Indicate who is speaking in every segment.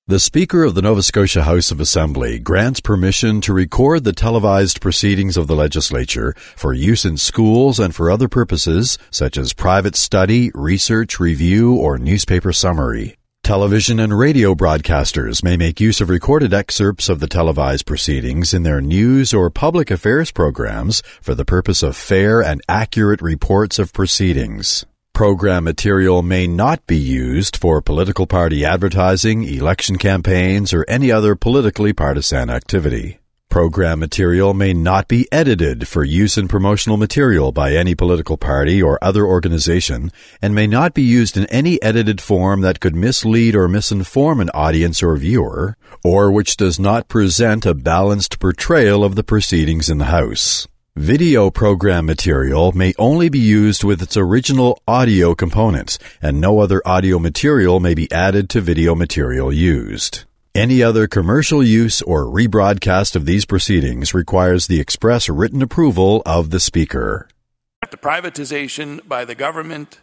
Speaker 1: The Speaker of the Nova Scotia House of Assembly grants permission to record the televised proceedings of the legislature for use in schools and for other purposes such as private study, research, review, or newspaper summary. Television and radio broadcasters may make use of recorded excerpts of the televised proceedings in their news or public affairs programs for the purpose of fair and accurate reports of proceedings. Program material may not be used for political party advertising, election campaigns, or any other politically partisan activity. Program material may not be edited for use in promotional material by any political party or other organization, and may not be used in any edited form that could mislead or misinform an audience or viewer, or which does not present a balanced portrayal of the proceedings in the House. Video program material may only be used with its original audio components, and no other audio material may be added to video material used. Any other commercial use or rebroadcast of these proceedings requires the express written approval of the Speaker.
Speaker 2: The privatization by the government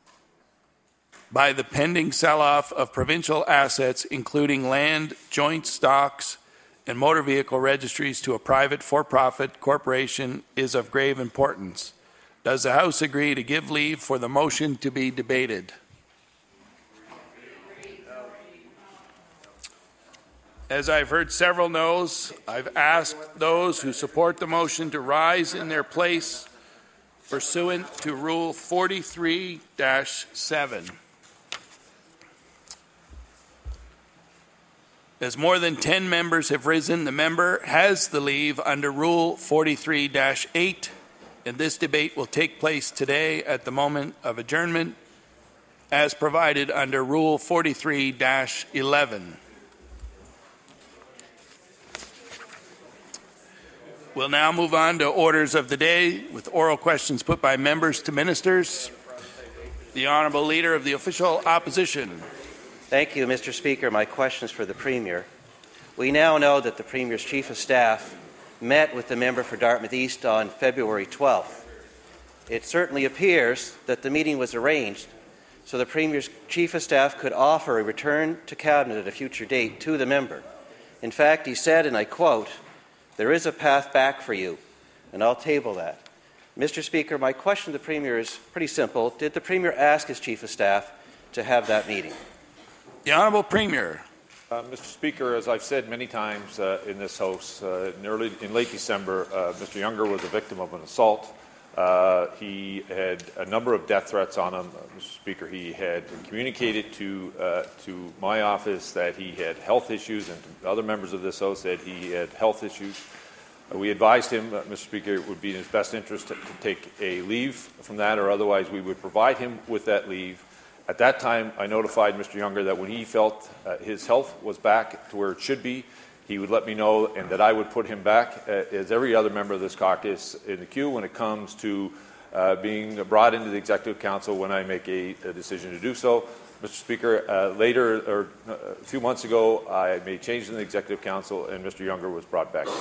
Speaker 2: by the pending sell-off of provincial assets, including land, joint stocks, and motor vehicle registries to a private for-profit corporation is of grave importance. Does the House agree to give leave for the motion to be debated? As I've heard several noes, I've asked those who support the motion to rise in their place pursuant to Rule 43-7. As more than 10 members have risen, the member has the leave under Rule 43-8, and this debate will take place today at the moment of adjournment, as provided under Rule 43-11. We'll now move on to orders of the day with oral questions put by members to ministers. The Honourable Leader of the Official Opposition.
Speaker 3: Thank you, Mr. Speaker. My question is for the Premier. We now know that the Premier's Chief of Staff met with the member for Dartmouth East on February 12th. It certainly appears that the meeting was arranged so the Premier's Chief of Staff could offer a return to Cabinet at a future date to the member. In fact, he said, and I quote, "There is a path back for you," and I'll table that. Mr. Speaker, my question to the Premier is pretty simple. Did the Premier ask his Chief of Staff to have that meeting?
Speaker 2: The Honourable Premier.
Speaker 4: Mr. Speaker, as I've said many times in this House, in late December, Mr. Younger was a victim of an assault. He had a number of death threats on him. Mr. Speaker, he had communicated to my office that he had health issues, and to other members of this House that he had health issues. We advised him, Mr. Speaker, it would be in his best interest to take a leave from that, or otherwise we would provide him with that leave. At that time, I notified Mr. Younger that when he felt his health was back to where it should be, he would let me know, and that I would put him back, as every other member of this caucus, in the queue when it comes to being brought into the Executive Council when I make a decision to do so. Mr. Speaker, a few months ago, I made changes in the Executive Council, and Mr. Younger was brought back in.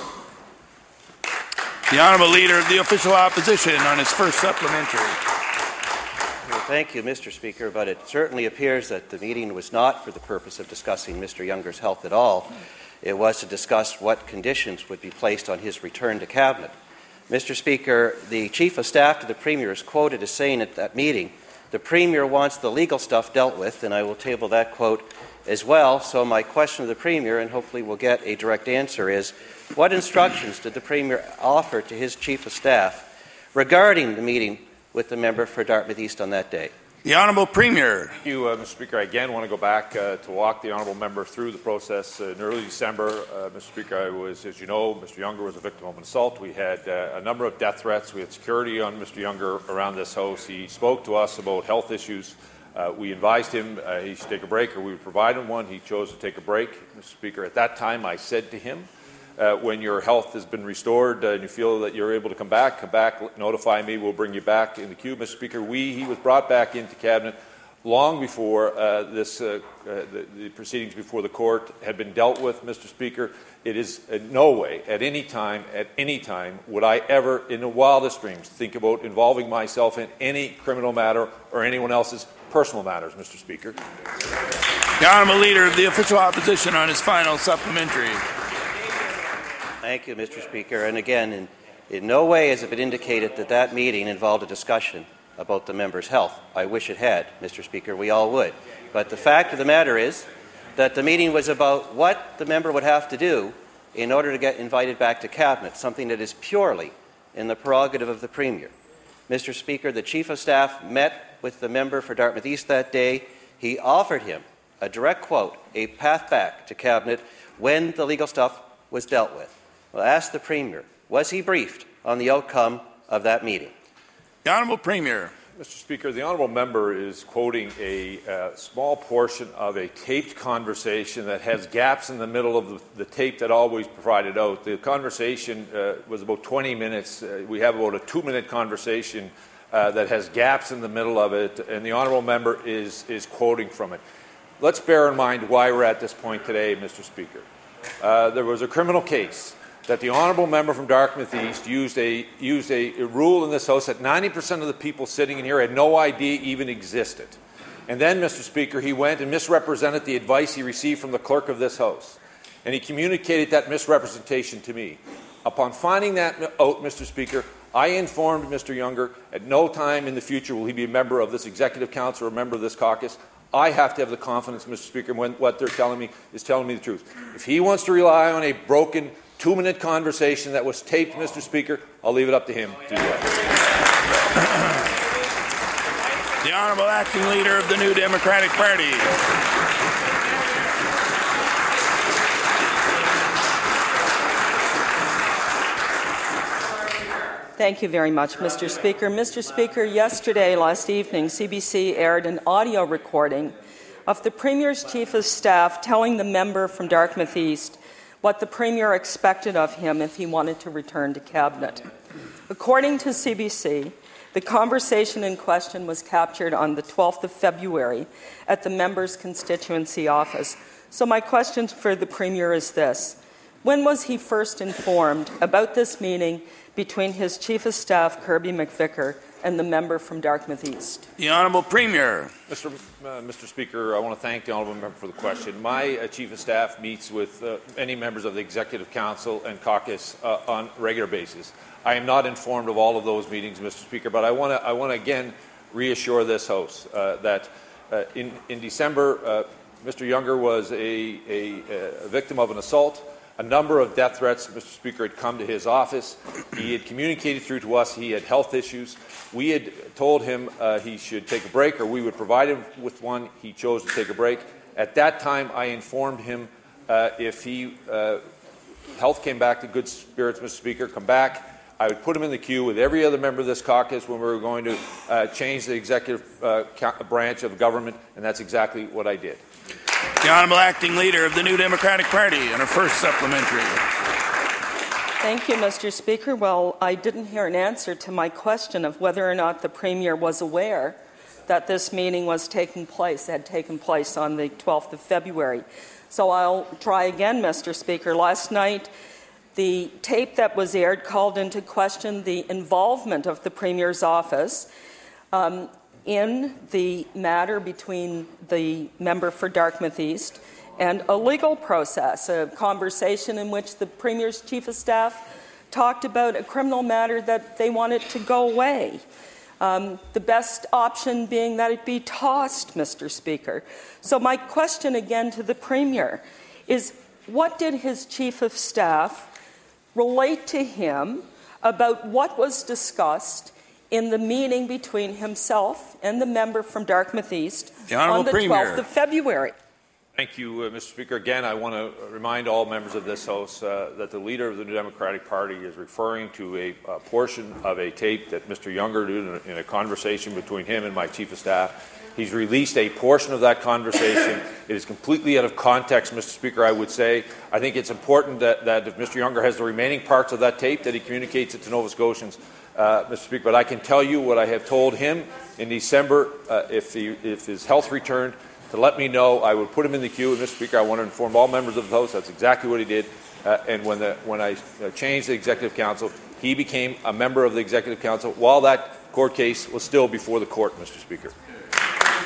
Speaker 2: The Honourable Leader of the Official Opposition on his first supplementary.
Speaker 3: Well, thank you, Mr. Speaker, but it certainly appears that the meeting was not for the purpose of discussing Mr. Younger's health at all. It was to discuss what conditions would be placed on his return to Cabinet. Mr. Speaker, the Chief of Staff to the Premier is quoted as saying at that meeting, "The Premier wants the legal stuff dealt with," and I will table that quote as well. So my question to the Premier, and hopefully we'll get a direct answer, is what instructions did the Premier offer to his Chief of Staff regarding the meeting with the member for Dartmouth East on that day?
Speaker 2: The Honourable Premier.
Speaker 4: Thank you, Mr. Speaker. I again want to go back to walk the Honourable Member through the process. In early December, Mr. Speaker, as you know, Mr. Younger was a victim of an assault. We had a number of death threats. We had security on Mr. Younger around this House. He spoke to us about health issues. We advised him he should take a break, or we would provide him one. He chose to take a break. Mr. Speaker, at that time I said to him, when your health has been restored and you feel that you're able to come back, notify me, we'll bring you back in the queue. Mr. Speaker, he was brought back into Cabinet long before the proceedings before the court had been dealt with, Mr. Speaker. It is in no way, at any time, would I ever, in the wildest dreams, think about involving myself in any criminal matter or anyone else's personal matters, Mr. Speaker.
Speaker 2: The Honourable Leader of the Official Opposition on his final supplementary.
Speaker 3: Thank you, Mr. Speaker. And again, in no way has it been indicated that that meeting involved a discussion about the member's health. I wish it had, Mr. Speaker. We all would. But the fact of the matter is that the meeting was about what the member would have to do in order to get invited back to Cabinet, something that is purely in the prerogative of the Premier. Mr. Speaker, the Chief of Staff met with the member for Dartmouth East that day. He offered him, a direct quote, a path back to Cabinet when the legal stuff was dealt with. Well, ask the Premier, was he briefed on the outcome of that meeting?
Speaker 2: The Honourable Premier.
Speaker 4: Mr. Speaker, the honourable member is quoting a small portion of a taped conversation that has gaps in the middle of the tape that always provided out. The conversation was about 20 minutes. We have about a 2-minute conversation that has gaps in the middle of it, and the honourable member is quoting from it. Let's bear in mind why we're at this point today, Mr. Speaker. There was a criminal case that the honourable member from Dartmouth East used a rule in this House that 90% of the people sitting in here had no idea even existed. And then, Mr. Speaker, he went and misrepresented the advice he received from the clerk of this House. And he communicated that misrepresentation to me. Upon finding that out, Mr. Speaker, I informed Mr. Younger at no time in the future will he be a member of this Executive Council or a member of this caucus. I have to have the confidence, Mr. Speaker, when what they're telling me is telling me the truth. If he wants to rely on a broken 2-minute conversation that was taped, Mr. Speaker, I'll leave it up to him to do that.
Speaker 2: The Honourable Acting Leader of the New Democratic Party.
Speaker 5: Thank you very much, Mr. Speaker. Mr. Speaker, last evening, CBC aired an audio recording of the Premier's Chief of Staff telling the member from Dartmouth East what the Premier expected of him if he wanted to return to Cabinet. According to CBC, the conversation in question was captured on the 12th of February at the member's constituency office. So my question for the Premier is this. When was he first informed about this meeting between his Chief of Staff, Kirby McVicker, and the member from Dartmouth East?
Speaker 2: The Honourable Premier.
Speaker 4: Mr. Speaker, I want to thank the honourable member for the question. My Chief of Staff meets with many members of the Executive Council and caucus on a regular basis. I am not informed of all of those meetings, Mr. Speaker, but I want to again reassure this House that in December, Mr. Younger was a victim of an assault. A number of death threats, Mr. Speaker, had come to his office. He had communicated through to us he had health issues. We had told him he should take a break, or we would provide him with one. He chose to take a break. At that time, I informed him if he health came back to good spirits, Mr. Speaker, come back, I would put him in the queue with every other member of this caucus when we were going to change the executive branch of government, and that's exactly what I did.
Speaker 2: The Honourable Acting Leader of the New Democratic Party on her first supplementary.
Speaker 5: Thank you, Mr. Speaker. Well, I didn't hear an answer to my question of whether or not the Premier was aware that this meeting was taking place, had taken place on the 12th of February. So I'll try again, Mr. Speaker. Last night, the tape that was aired called into question the involvement of the Premier's office in the matter between the member for Dartmouth East and a legal process, a conversation in which the Premier's Chief of Staff talked about a criminal matter that they wanted to go away. The best option being that it be tossed, Mr. Speaker. So my question again to the Premier is, what did his Chief of Staff relate to him about what was discussed in the meeting between himself and the member from Dartmouth East on the 12th of February?
Speaker 4: Thank you, Mr. Speaker. Again, I want to remind all members of this House that the Leader of the New Democratic Party is referring to a portion of a tape that Mr. Younger did in a conversation between him and my Chief of Staff. He's released a portion of that conversation. It is completely out of context, Mr. Speaker, I would say. I think it's important that if Mr. Younger has the remaining parts of that tape, that he communicates it to Nova Scotians, Mr. Speaker. But I can tell you what I have told him in December, if his health returned, to let me know. I would put him in the queue. And, Mr. Speaker, I want to inform all members of the House that's exactly what he did. And when I changed the Executive Council, he became a member of the Executive Council while that court case was still before the court, Mr. Speaker.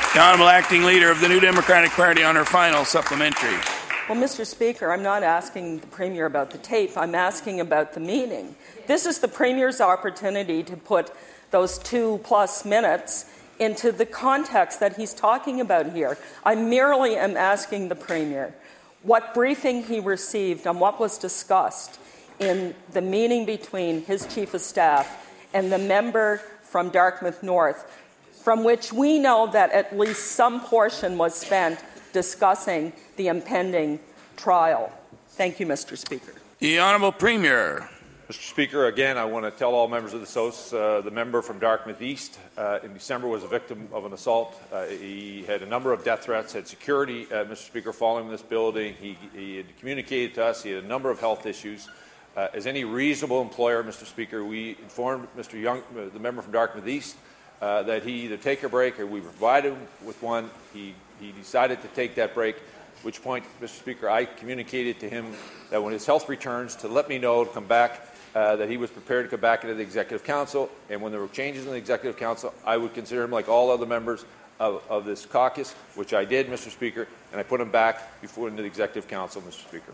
Speaker 2: The Honourable Acting Leader of the New Democratic Party on her final supplementary.
Speaker 5: Well, Mr. Speaker, I'm not asking the Premier about the tape. I'm asking about the meeting. This is the Premier's opportunity to put those 2+ minutes into the context that he's talking about here. I merely am asking the Premier what briefing he received on what was discussed in the meeting between his Chief of Staff and the member from Dartmouth North, from which we know that at least some portion was spent discussing the impending trial. Thank you, Mr. Speaker.
Speaker 2: The Honourable Premier.
Speaker 4: Mr. Speaker, again, I want to tell all members of this House, the member from Dartmouth East in December was a victim of an assault. He had a number of death threats, had security, Mr. Speaker, following this building. He had communicated to us. He had a number of health issues. As any reasonable employer, Mr. Speaker, we informed Mr. Young, the member from Dartmouth East, that he either take a break or we provided him with one. He decided to take that break, at which point, Mr. Speaker, I communicated to him that when his health returns to let me know to come back, that he was prepared to come back into the Executive Council, and when there were changes in the Executive Council, I would consider him like all other members of this caucus, which I did, Mr. Speaker, and I put him back before into the Executive Council, Mr. Speaker.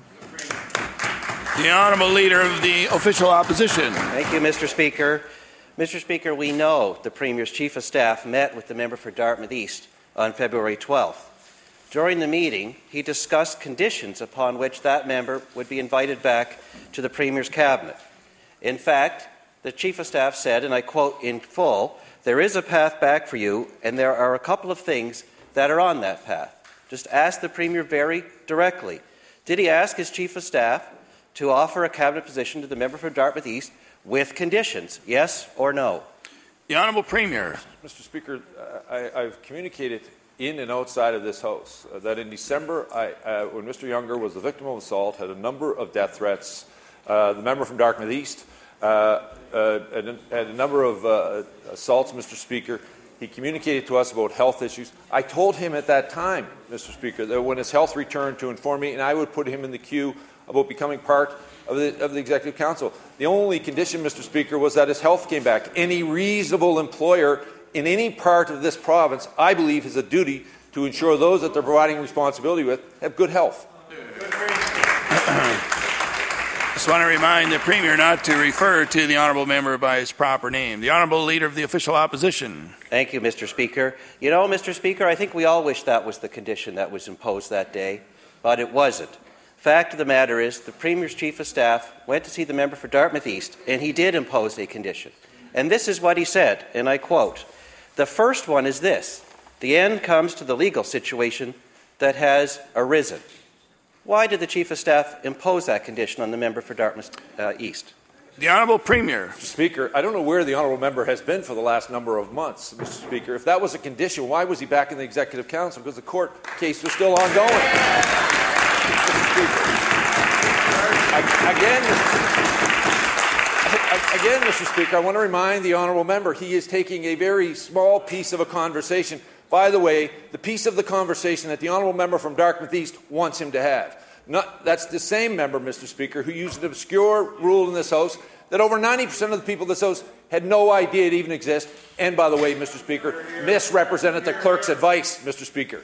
Speaker 2: The Honourable Leader of the Official Opposition.
Speaker 3: Thank you, Mr. Speaker. Mr. Speaker, we know the Premier's Chief of Staff met with the member for Dartmouth East on February 12th. During the meeting, he discussed conditions upon which that member would be invited back to the Premier's Cabinet. In fact, the Chief of Staff said, and I quote in full, "There is a path back for you, and there are a couple of things that are on that path." Just ask the Premier very directly. Did he ask his Chief of Staff to offer a Cabinet position to the member for Dartmouth East with conditions, yes or no?
Speaker 2: The Honourable Premier.
Speaker 4: Mr. Speaker, I've communicated in and outside of this House that in December, when Mr. Younger was the victim of assault, had a number of death threats. The member from Dartmouth East had a number of assaults, Mr. Speaker. He communicated to us about health issues. I told him at that time, Mr. Speaker, that when his health returned to inform me, and I would put him in the queue about becoming part of the Executive Council. The only condition, Mr. Speaker, was that his health came back. Any reasonable employer in any part of this province, I believe, has a duty to ensure those that they're providing responsibility with have good health.
Speaker 2: I just want to remind the Premier not to refer to the Honourable Member by his proper name. The Honourable Leader of the Official Opposition.
Speaker 3: Thank you, Mr. Speaker. You know, Mr. Speaker, I think we all wish that was the condition that was imposed that day, but it wasn't. Fact of the matter is, the Premier's Chief of Staff went to see the member for Dartmouth East, and he did impose a condition. And this is what he said, and I quote, "The first one is this: the end comes to the legal situation that has arisen." Why did the Chief of Staff impose that condition on the member for Dartmouth East?
Speaker 2: The Honourable Premier.
Speaker 4: Mr. Speaker, I don't know where the Honourable Member has been for the last number of months, Mr. Speaker. If that was a condition, why was he back in the Executive Council? Because the court case was still ongoing. Again, Mr. Speaker, I want to remind the Honourable Member he is taking a very small piece of a conversation. By the way, the piece of the conversation that the Honourable Member from Dartmouth East wants him to have. That's the same member, Mr. Speaker, who used an obscure rule in this House that over 90% of the people in this House had no idea it even exists, and, by the way, Mr. Speaker, misrepresented the clerk's advice, Mr. Speaker.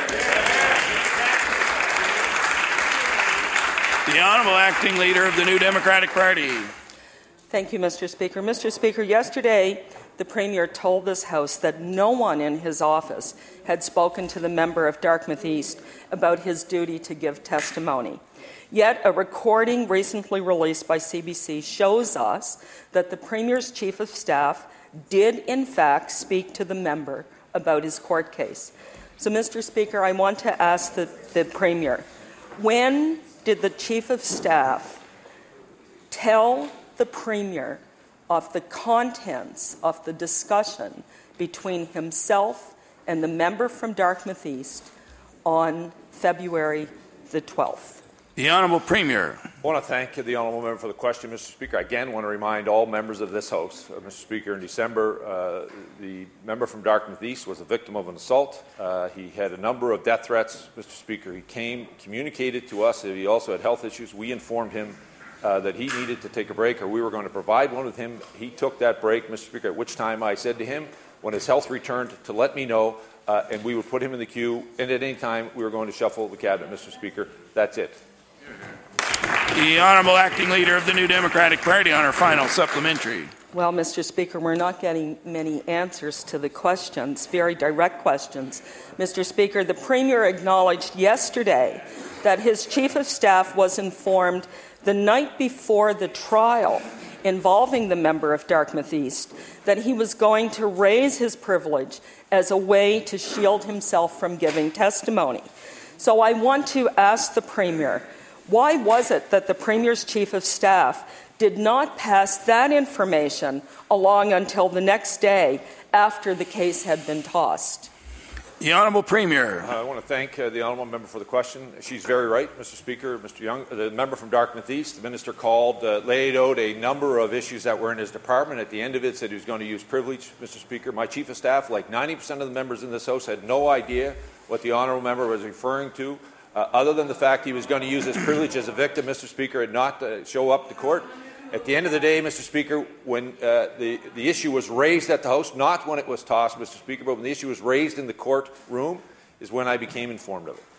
Speaker 2: The Honourable Acting Leader of the New Democratic Party.
Speaker 5: Thank you, Mr. Speaker. Mr. Speaker, yesterday the Premier told this House that no one in his office had spoken to the member of Dartmouth East about his duty to give testimony. Yet a recording recently released by CBC shows us that the Premier's Chief of Staff did in fact speak to the member about his court case. So, Mr. Speaker, I want to ask the Premier, when did the Chief of Staff tell the Premier of the contents of the discussion between himself and the member from Dartmouth East on February the 12th?
Speaker 2: The Honourable Premier.
Speaker 4: I want to thank the Honourable Member for the question, Mr. Speaker. I again want to remind all members of this House, Mr. Speaker, in December, the member from Dartmouth East was a victim of an assault. He had a number of death threats, Mr. Speaker. He communicated to us that he also had health issues. We informed him that he needed to take a break, or we were going to provide one with him. He took that break, Mr. Speaker, at which time I said to him, when his health returned, to let me know and we would put him in the queue, and at any time we were going to shuffle the cabinet, Mr. Speaker. That's it.
Speaker 2: The Honourable Acting Leader of the New Democratic Party on her final supplementary.
Speaker 5: Well, Mr. Speaker, we're not getting many answers to the questions, very direct questions. Mr. Speaker, the Premier acknowledged yesterday that his Chief of Staff was informed the night before the trial involving the member of Dartmouth East that he was going to raise his privilege as a way to shield himself from giving testimony. So I want to ask the Premier, why was it that the Premier's Chief of Staff did not pass that information along until the next day after the case had been tossed?
Speaker 2: The Honourable Premier.
Speaker 4: I want to thank the Honourable Member for the question. She's very right, Mr. Speaker. Mr. Young, the member from Dartmouth East, the Minister called, laid out a number of issues that were in his department. At the end of it, said he was going to use privilege, Mr. Speaker. My Chief of Staff, like 90% of the members in this House, had no idea what the Honourable Member was referring to, other than the fact he was going to use his privilege as a victim, Mr. Speaker, and not show up to court. At the end of the day, Mr. Speaker, when the issue was raised at the House, not when it was tossed, Mr. Speaker, but when the issue was raised in the courtroom, is when I became informed of it.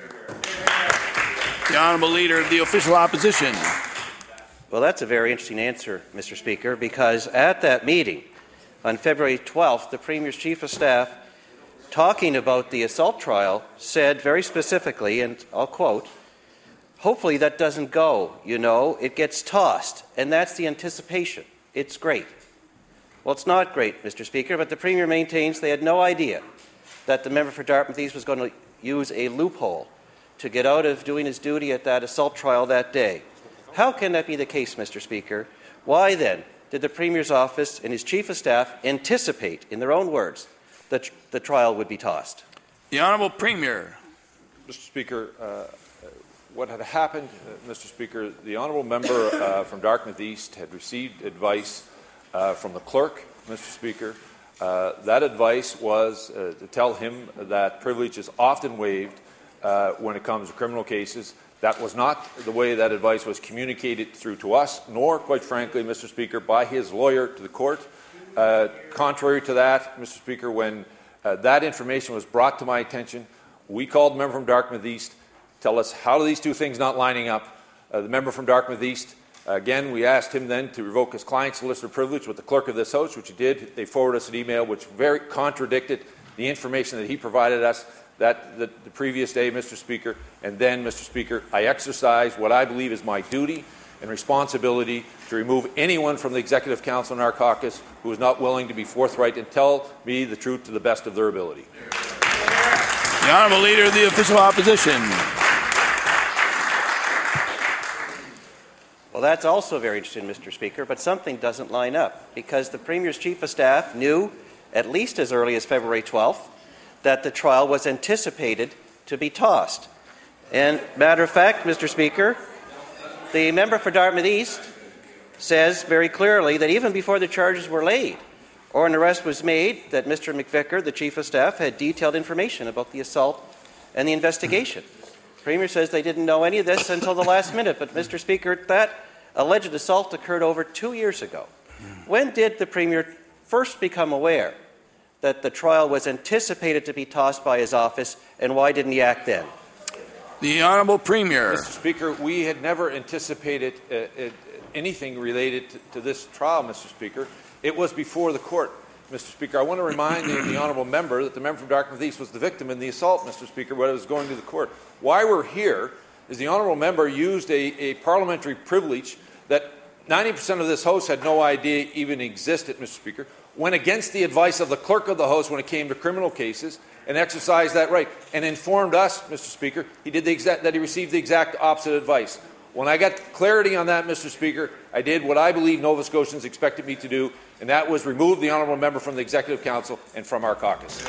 Speaker 2: The Honourable Leader of the Official Opposition.
Speaker 3: Well, that's a very interesting answer, Mr. Speaker, because at that meeting on February 12th, the Premier's Chief of Staff, talking about the assault trial, said very specifically, and I'll quote, "Hopefully that doesn't go, it gets tossed, and that's the anticipation. It's great." Well, it's not great, Mr. Speaker, but the Premier maintains they had no idea that the member for Dartmouth East was going to use a loophole to get out of doing his duty at that assault trial that day. How can that be the case, Mr. Speaker? Why, then, did the Premier's office and his Chief of Staff anticipate, in their own words, that the trial would be tossed?
Speaker 2: The Honourable Premier.
Speaker 4: Mr. Speaker, what had happened, Mr. Speaker, the Honourable Member from Dartmouth East had received advice from the clerk, Mr. Speaker. That advice was to tell him that privilege is often waived when it comes to criminal cases. That was not the way that advice was communicated through to us, nor, quite frankly, Mr. Speaker, by his lawyer to the court. Contrary to that, Mr. Speaker, when that information was brought to my attention, we called the member from Dartmouth East, tell us how are these two things not lining up. The member from Dartmouth East, again, we asked him then to revoke his client solicitor privilege with the clerk of this House, which he did. They forwarded us an email which very contradicted the information that he provided us the previous day, Mr. Speaker. And then, Mr. Speaker, I exercised what I believe is my duty and responsibility to remove anyone from the Executive Council in our caucus who is not willing to be forthright and tell me the truth to the best of their ability.
Speaker 2: The Honourable Leader of the Official Opposition.
Speaker 3: Well, that's also very interesting, Mr. Speaker, but something doesn't line up, because the Premier's Chief of Staff knew, at least as early as February 12th, that the trial was anticipated to be tossed. And, matter of fact, Mr. Speaker, the member for Dartmouth East says very clearly that even before the charges were laid or an arrest was made, that Mr. McVicker, the Chief of Staff, had detailed information about the assault and the investigation. The Premier says they didn't know any of this until the last minute, but, Mr. Speaker, that alleged assault occurred over 2 years ago. When did the Premier first become aware that the trial was anticipated to be tossed by his office, and why didn't he act then?
Speaker 2: The Honourable Premier.
Speaker 4: Mr. Speaker, we had never anticipated anything related to this trial, Mr. Speaker. It was before the court, Mr. Speaker. I want to remind the Honourable Member that the member from Dartmouth East was the victim in the assault, Mr. Speaker, when it was going to the court. Why we're here is the Honourable Member used a parliamentary privilege that 90% of this House had no idea even existed, Mr. Speaker, went against the advice of the clerk of the House when it came to criminal cases, and exercised that right, and informed us, Mr. Speaker, that he received the exact opposite advice. When I got clarity on that, Mr. Speaker, I did what I believe Nova Scotians expected me to do, and that was remove the Honourable Member from the Executive Council and from our caucus.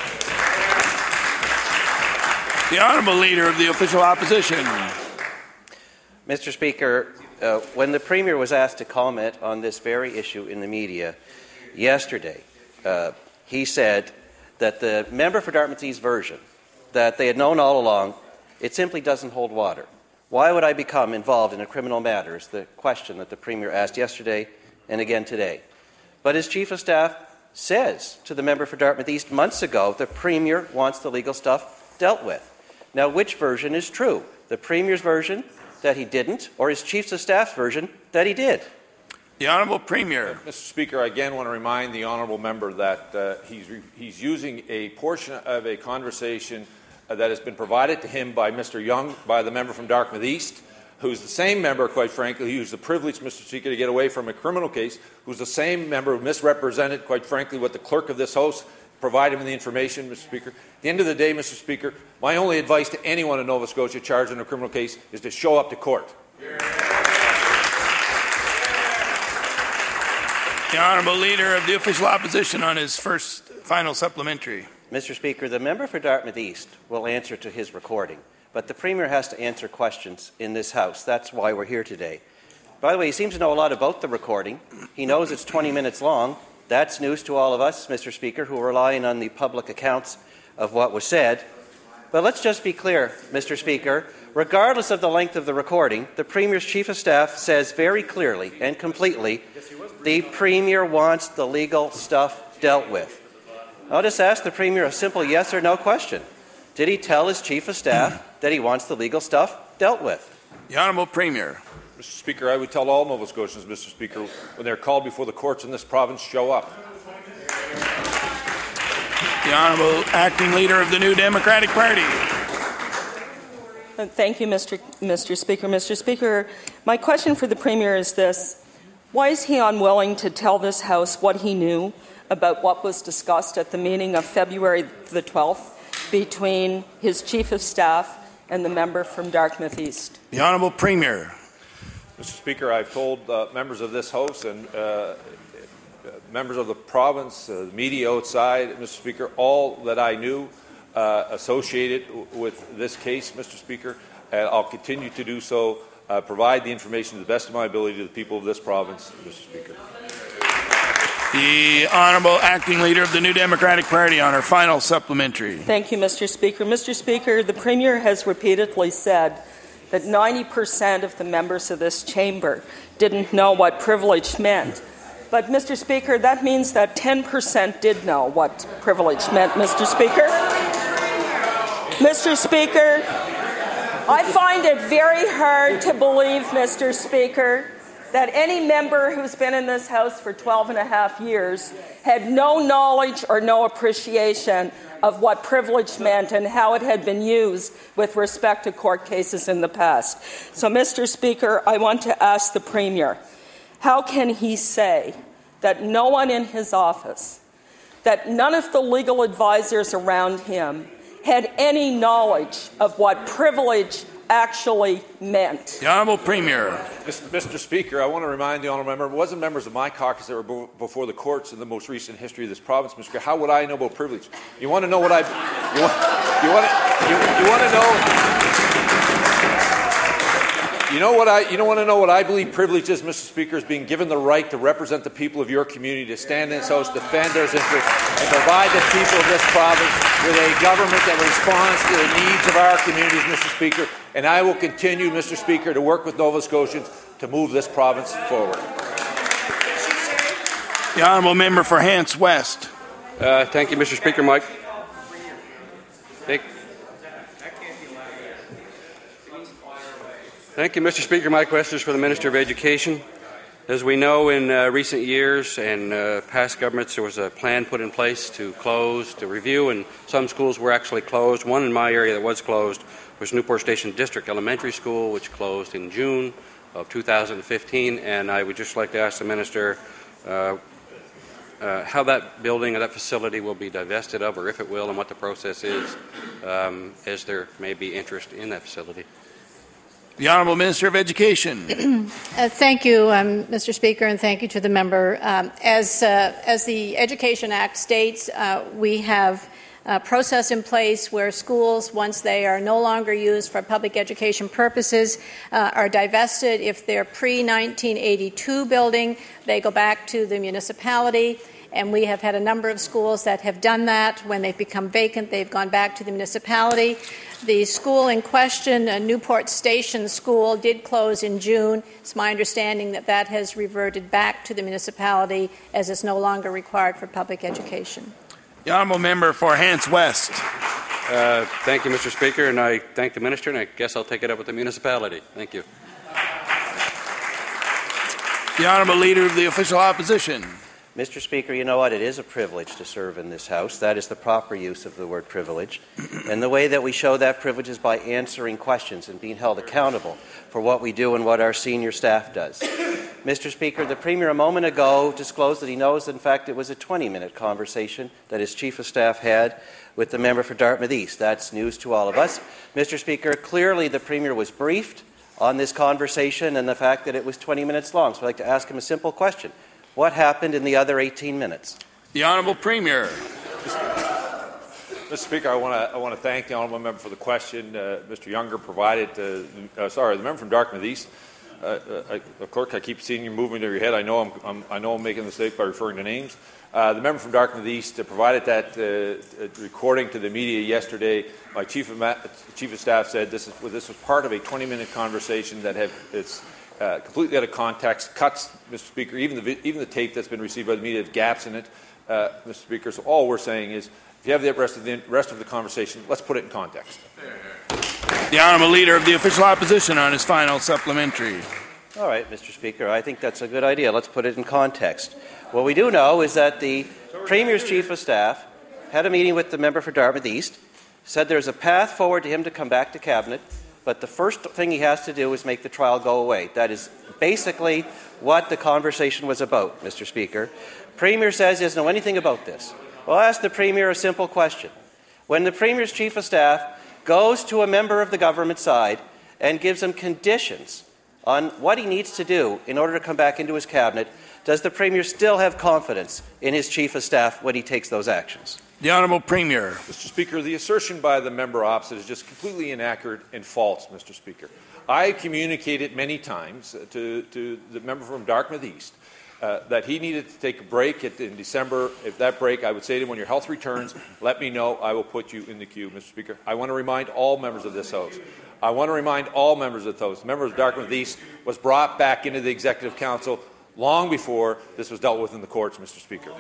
Speaker 2: The Honourable Leader of the Official Opposition.
Speaker 3: Mr. Speaker, when the Premier was asked to comment on this very issue in the media yesterday, he said that the member for Dartmouth East's version, that they had known all along, it simply doesn't hold water. Why would I become involved in a criminal matter is the question that the Premier asked yesterday and again today. But his Chief of Staff says to the member for Dartmouth East months ago, the Premier wants the legal stuff dealt with. Now, which version is true? The Premier's version, that he didn't, or his Chiefs of Staff's version, that he did?
Speaker 2: The Honourable Premier.
Speaker 4: Mr. Speaker, I again want to remind the honourable member that he's using a portion of a conversation that has been provided to him by Mr. Young, by the member from Dartmouth East, who's the same member, quite frankly, who used the privilege, Mr. Speaker, to get away from a criminal case, who's the same member who misrepresented, quite frankly, what the clerk of this House provided him the information, Mr. Speaker. At the end of the day, Mr. Speaker, my only advice to anyone in Nova Scotia charged in a criminal case is to show up to court.
Speaker 2: The Honourable Leader of the Official Opposition on his final supplementary.
Speaker 3: Mr. Speaker, the member for Dartmouth East will answer to his recording, but the Premier has to answer questions in this House. That's why we're here today. By the way, he seems to know a lot about the recording. He knows it's 20 minutes long. That's news to all of us, Mr. Speaker, who are relying on the public accounts of what was said. But let's just be clear, Mr. Speaker. Regardless of the length of the recording, the Premier's Chief of Staff says very clearly and completely the Premier wants the legal stuff dealt with. I'll just ask the Premier a simple yes or no question. Did he tell his Chief of Staff that he wants the legal stuff dealt with?
Speaker 2: The Honourable Premier.
Speaker 4: Mr. Speaker, I would tell all Nova Scotians, Mr. Speaker, when they're called before the courts in this province, show up.
Speaker 2: The Honourable Acting Leader of the New Democratic Party.
Speaker 5: Thank you, Mr. Speaker. Mr. Speaker, my question for the Premier is this. Why is he unwilling to tell this House what he knew about what was discussed at the meeting of February the 12th between his Chief of Staff and the member from Dartmouth East?
Speaker 2: The Honourable Premier.
Speaker 4: Mr. Speaker, I've told members of this House and members of the province, the media outside, Mr. Speaker, all that I knew associated with this case, Mr. Speaker. I'll continue to do so, provide the information to the best of my ability to the people of this province, Mr. Speaker.
Speaker 2: The Honourable Acting Leader of the New Democratic Party on her final supplementary.
Speaker 5: Thank you, Mr. Speaker. Mr. Speaker, the Premier has repeatedly said that 90% of the members of this chamber didn't know what privilege meant. But, Mr. Speaker, that means that 10% did know what privilege meant, Mr. Speaker. Mr. Speaker, I find it very hard to believe, Mr. Speaker, that any member who's been in this House for 12 and a half years had no knowledge or no appreciation of what privilege meant and how it had been used with respect to court cases in the past. So, Mr. Speaker, I want to ask the Premier, how can he say that no one in his office, that none of the legal advisors around him had any knowledge of what privilege actually meant?
Speaker 2: The Honourable Premier.
Speaker 4: Mr. Speaker, I want to remind the honourable member, it wasn't members of my caucus that were before the courts in the most recent history of this province, Mr. Speaker. How would I know about privilege? You want to know what I? You want to know? You want to know what I believe privilege is, Mr. Speaker, is being given the right to represent the people of your community, to stand in this House, defend their interests, and provide the people of this province with a government that responds to the needs of our communities, Mr. Speaker. And I will continue, Mr. Speaker, to work with Nova Scotians to move this province forward.
Speaker 2: The Honourable Member for Hants West.
Speaker 6: Thank you, Mr. Speaker. Thank you, Mr. Speaker. My question is for the Minister of Education. As we know, in recent years and past governments, there was a plan put in place to close, to review, and some schools were actually closed. One in my area that was closed was Newport Station District Elementary School, which closed in June of 2015. And I would just like to ask the Minister how that building or that facility will be divested of, or if it will, and what the process is, as there may be interest in that facility.
Speaker 2: The Honourable Minister of Education.
Speaker 7: Thank you, Mr. Speaker, and thank you to the member. As the Education Act states, we have a process in place where schools, once they are no longer used for public education purposes, are divested. If they're pre-1982 building, they go back to the municipality. And we have had a number of schools that have done that. When they've become vacant, they've gone back to the municipality. The school in question, Newport Station School, did close in June. It's my understanding that that has reverted back to the municipality as it's no longer required for public education.
Speaker 2: The honourable member for Hants West.
Speaker 6: Thank you, Mr. Speaker, and I thank the minister, and I guess I'll take it up with the municipality. Thank you.
Speaker 2: The honourable leader of the official opposition.
Speaker 3: Mr. Speaker, you know what? It is a privilege to serve in this House. That is the proper use of the word privilege. And the way that we show that privilege is by answering questions and being held accountable for what we do and what our senior staff does. Mr. Speaker, the Premier a moment ago disclosed that he knows, in fact, it was a 20-minute conversation that his Chief of Staff had with the member for Dartmouth East. That's news to all of us. Mr. Speaker, clearly the Premier was briefed on this conversation and the fact that it was 20 minutes long. So I'd like to ask him a simple question. What happened in the other 18 minutes?
Speaker 2: The Honourable Premier.
Speaker 4: Mr. Speaker, I want to thank the honourable member for the question. Mr. Younger provided. The member from Dartmouth East. Clerk, I keep seeing you moving to your head. I know I'm making a mistake by referring to names. The member from Dartmouth East provided that recording to the media yesterday. My chief of staff said this was part of a 20-minute conversation that it's completely out of context, cuts, Mr. Speaker, even the tape that's been received by the media has gaps in it, Mr. Speaker. So all we're saying is, if you have the rest of the conversation, let's put it in context.
Speaker 2: The honourable leader of the official opposition on his final supplementary.
Speaker 3: All right, Mr. Speaker, I think that's a good idea. Let's put it in context. What we do know is that the Premier's Chief of Staff had a meeting with the member for Dartmouth East, said there's a path forward to him to come back to Cabinet, but the first thing he has to do is make the trial go away. That is basically what the conversation was about, Mr. Speaker. Premier says he doesn't know anything about this. Well, I'll ask the Premier a simple question. When the Premier's Chief of Staff goes to a member of the government side and gives him conditions on what he needs to do in order to come back into his Cabinet, does the Premier still have confidence in his Chief of Staff when he takes those actions?
Speaker 2: The Honourable Premier.
Speaker 4: Mr. Speaker, the assertion by the member opposite is just completely inaccurate and false, Mr. Speaker. I communicated many times to the member from Dartmouth East that he needed to take a break in December. If that break, I would say to him, when your health returns, let me know. I will put you in the queue, Mr. Speaker. I want to remind all members of this House. The member of Dartmouth East was brought back into the Executive Council long before this was dealt with in the courts, Mr. Speaker.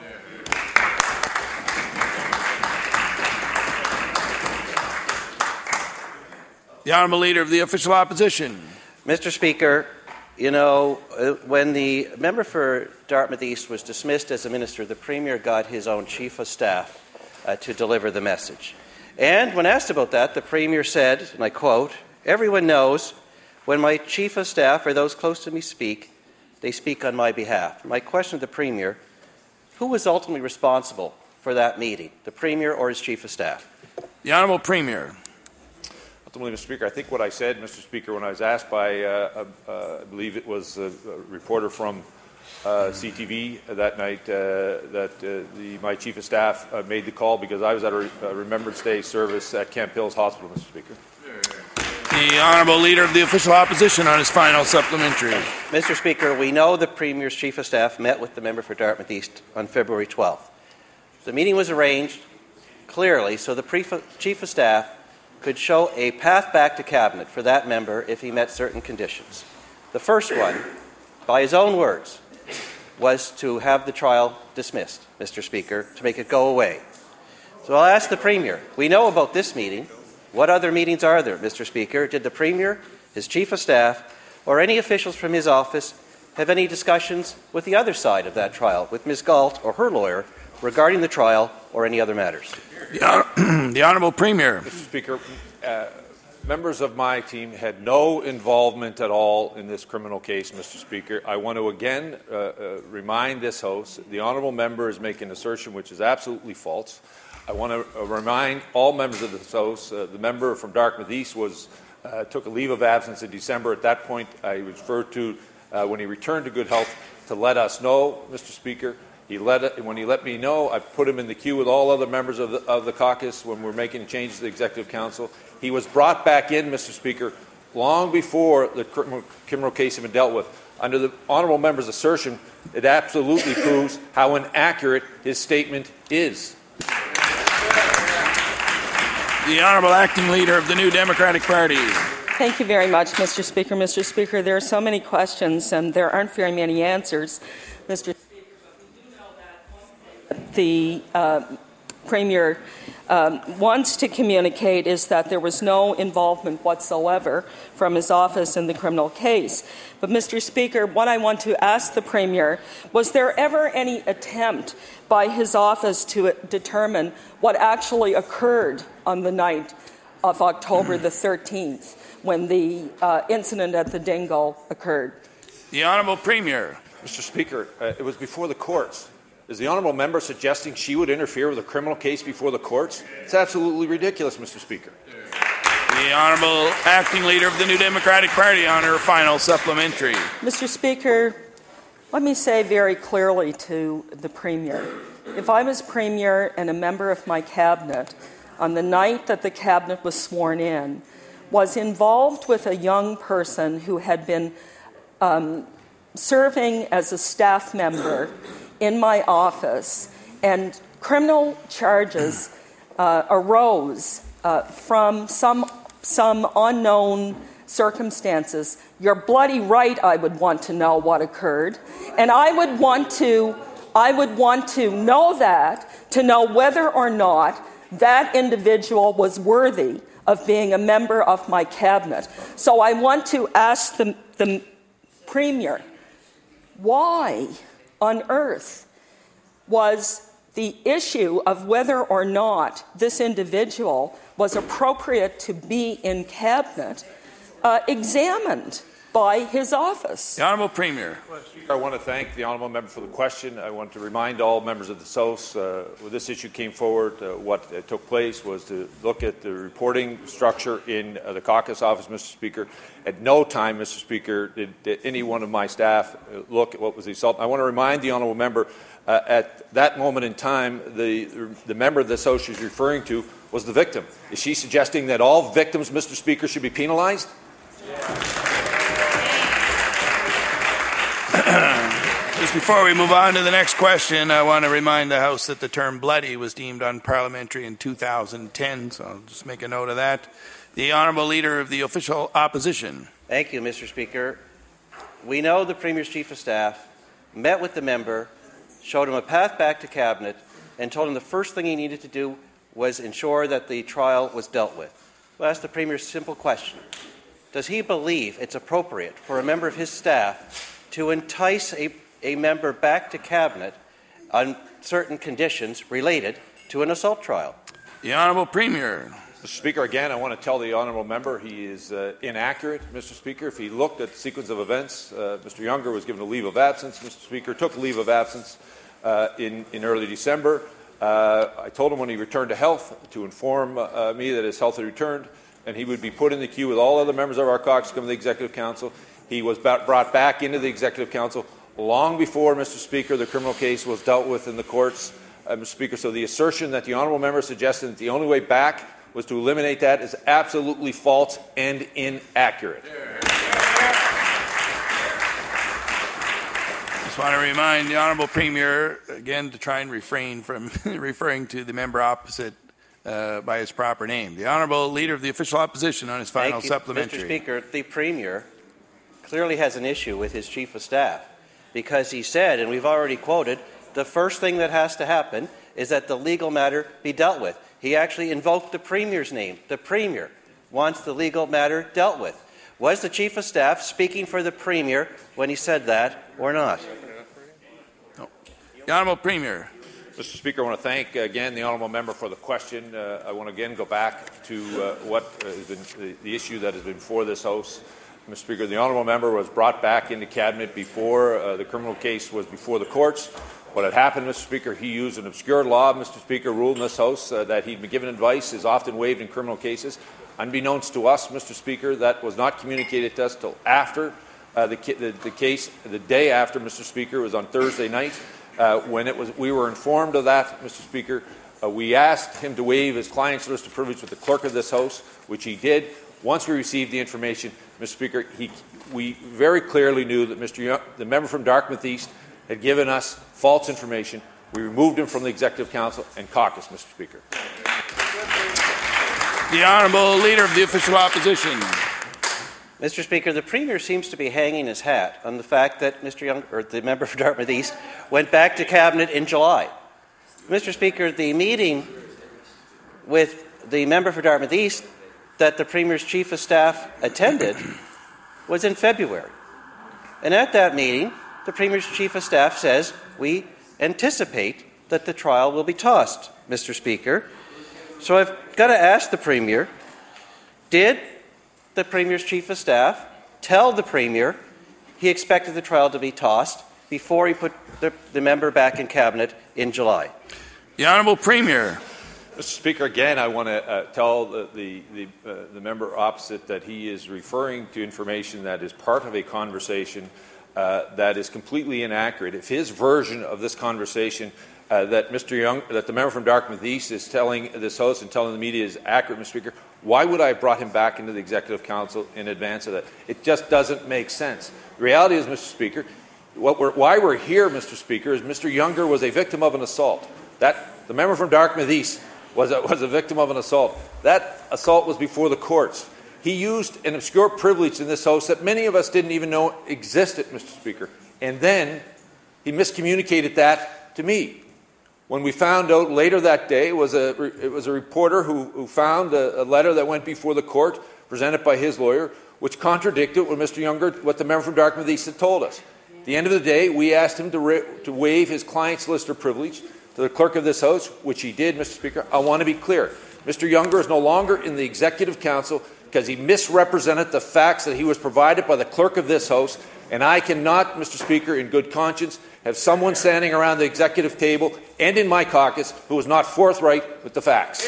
Speaker 2: The honourable leader of the official opposition.
Speaker 3: Mr. Speaker, you know, when the member for Dartmouth East was dismissed as a minister, the Premier got his own Chief of Staff to deliver the message. And when asked about that, the Premier said, and I quote, "Everyone knows when my Chief of Staff or those close to me speak, they speak on my behalf." My question to the Premier, who was ultimately responsible for that meeting, the Premier or his Chief of Staff?
Speaker 2: The Honourable Premier.
Speaker 4: Ultimately, Mr. Speaker, I think what I said, Mr. Speaker, when I was asked by, I believe it was a reporter from CTV that night, my Chief of Staff made the call because I was at a Remembrance Day service at Camp Hills Hospital, Mr. Speaker.
Speaker 2: The honourable leader of the official opposition on his final supplementary.
Speaker 3: Mr. Speaker, we know the Premier's Chief of Staff met with the member for Dartmouth East on February 12th. The meeting was arranged clearly so the Chief of Staff could show a path back to Cabinet for that member if he met certain conditions. The first one, by his own words, was to have the trial dismissed, Mr. Speaker, to make it go away. So I'll ask the Premier, we know about this meeting. What other meetings are there, Mr. Speaker? Did the Premier, his Chief of Staff, or any officials from his office have any discussions with the other side of that trial, with Ms. Galt or her lawyer, regarding the trial or any other matters?
Speaker 2: The Honourable Premier.
Speaker 4: Mr. Speaker, members of my team had no involvement at all in this criminal case, Mr. Speaker. I want to again remind this House, the honourable member is making an assertion which is absolutely false. I want to remind all members of this House, the member from Dartmouth East took a leave of absence in December. At that point, I referred to when he returned to good health to let us know, Mr. Speaker. When he let me know, I put him in the queue with all other members of the caucus when we're making changes to the Executive Council. He was brought back in, Mr. Speaker, long before the criminal case had been dealt with. Under the honourable member's assertion, it absolutely proves how inaccurate his statement is.
Speaker 2: The Honourable Acting Leader of the New Democratic Party.
Speaker 5: Thank you very much, Mr. Speaker. Mr. Speaker, there are so many questions and there aren't very many answers, Mr. Speaker. But we do know that the Premier wants to communicate is that there was no involvement whatsoever from his office in the criminal case. But, Mr. Speaker, what I want to ask the Premier, was there ever any attempt by his office to determine what actually occurred on the night of October the 13th when the incident at the Dingle occurred?
Speaker 2: The Honourable Premier.
Speaker 4: Mr. Speaker, it was before the courts. Is the honourable member suggesting she would interfere with a criminal case before the courts? It's absolutely ridiculous, Mr. Speaker.
Speaker 2: The Honourable Acting Leader of the New Democratic Party on her final supplementary.
Speaker 5: Mr. Speaker, let me say very clearly to the Premier, if I was Premier and a member of my Cabinet on the night that the Cabinet was sworn in, was involved with a young person who had been serving as a staff member in my office, and criminal charges arose from some unknown circumstances, you're bloody right I would want to know what occurred, and I would want to know that, to know whether or not that individual was worthy of being a member of my Cabinet. So I want to ask the Premier, why on earth was the issue of whether or not this individual was appropriate to be in Cabinet examined by his office?
Speaker 2: The Honourable Premier.
Speaker 4: I want to thank the honourable member for the question. I want to remind all members of the House, when this issue came forward, what took place was to look at the reporting structure in the caucus office, Mr. Speaker. At no time, Mr. Speaker, did any one of my staff look at what was the assault. I want to remind the honourable member, at that moment in time, the member of this House she's referring to was the victim. Is she suggesting that all victims, Mr. Speaker, should be penalised?
Speaker 2: Just before we move on to the next question, I want to remind the House that the term bloody was deemed unparliamentary in 2010, so I'll just make a note of that. The Honourable Leader of the Official Opposition.
Speaker 3: Thank you, Mr. Speaker. We know the Premier's Chief of Staff met with the member, showed him a path back to Cabinet, and told him the first thing he needed to do was ensure that the trial was dealt with. We'll ask the Premier a simple question. Does he believe it's appropriate for a member of his staff to entice a member back to Cabinet on certain conditions related to an assault trial?
Speaker 2: The Honourable Premier.
Speaker 4: Mr. Speaker, again, I want to tell the honourable member he is inaccurate, Mr. Speaker. If he looked at the sequence of events, Mr. Younger was given a leave of absence, Mr. Speaker, took a leave of absence in early December. I told him when he returned to health to inform me that his health had returned, and he would be put in the queue with all other members of our caucus to come to the Executive Council. He was brought back into the Executive Council long before, Mr. Speaker, the criminal case was dealt with in the courts, Mr. Speaker. So the assertion that the honourable member suggested that the only way back was to eliminate that is absolutely false and inaccurate.
Speaker 2: Just want to remind the Honourable Premier, again, to try and refrain from referring to the member opposite by his proper name. The Honourable Leader of the Official Opposition on his final supplementary.
Speaker 3: Mr. Speaker, the Premier clearly has an issue with his Chief of Staff because he said, and we've already quoted, the first thing that has to happen is that the legal matter be dealt with. He actually invoked the Premier's name. The Premier wants the legal matter dealt with. Was the Chief of Staff speaking for the Premier when he said that or not?
Speaker 2: No. The Honourable Premier.
Speaker 4: Mr. Speaker, I want to thank again the honourable member for the question. I want to again go back to what has been the issue that has been before this House. Mr. Speaker, the honourable member was brought back into Cabinet before the criminal case was before the courts. What had happened, Mr. Speaker, he used an obscure law, Mr. Speaker, ruled in this House that he'd been given advice is often waived in criminal cases. Unbeknownst to us, Mr. Speaker, that was not communicated to us till after the case, the day after, Mr. Speaker, was on Thursday night. When we were informed of that, Mr. Speaker, we asked him to waive his client solicitor privilege with the clerk of this House, which he did. once we received the information, Mr. Speaker, we very clearly knew that the member from Dartmouth East had given us false information. We removed him from the Executive Council and caucus, Mr. Speaker.
Speaker 2: The Honourable Leader of the Official Opposition.
Speaker 3: Mr. Speaker, the Premier seems to be hanging his hat on the fact that the member for Dartmouth East went back to Cabinet in July. Mr. Speaker, the meeting with the member for Dartmouth East that the Premier's Chief of Staff attended was in February. And at that meeting, the Premier's Chief of Staff says, we anticipate that the trial will be tossed, Mr. Speaker. So I've got to ask the Premier, did the Premier's Chief of Staff tell the Premier he expected the trial to be tossed before he put the member back in Cabinet in July?
Speaker 2: The Honourable Premier.
Speaker 4: Mr. Speaker, again, I want to tell the member opposite that he is referring to information that is part of a conversation that is completely inaccurate. If his version of this conversation that the member from Dartmouth East is telling this House and telling the media is accurate, Mr. Speaker, why would I have brought him back into the Executive Council in advance of that? It just doesn't make sense. The reality is, Mr. Speaker, why we're here, Mr. Speaker, is Mr. Younger was a victim of an assault. The member from Dartmouth East was a victim of an assault. That assault was before the courts. He used an obscure privilege in this House that many of us didn't even know existed, Mr. Speaker. And then he miscommunicated that to me. When we found out later that day, it was a reporter who found a letter that went before the court, presented by his lawyer, which contradicted what the member from Dartmouth East had told us. At the end of the day, we asked him to waive his client solicitor privilege to the clerk of this House, which he did, Mr. Speaker. I want to be clear. Mr. Younger is no longer in the Executive Council because he misrepresented the facts that he was provided by the clerk of this House, and I cannot, Mr. Speaker, in good conscience, have someone standing around the executive table and in my caucus who is not forthright with the facts.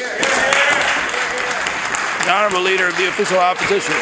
Speaker 2: The Honourable Leader of the Official Opposition.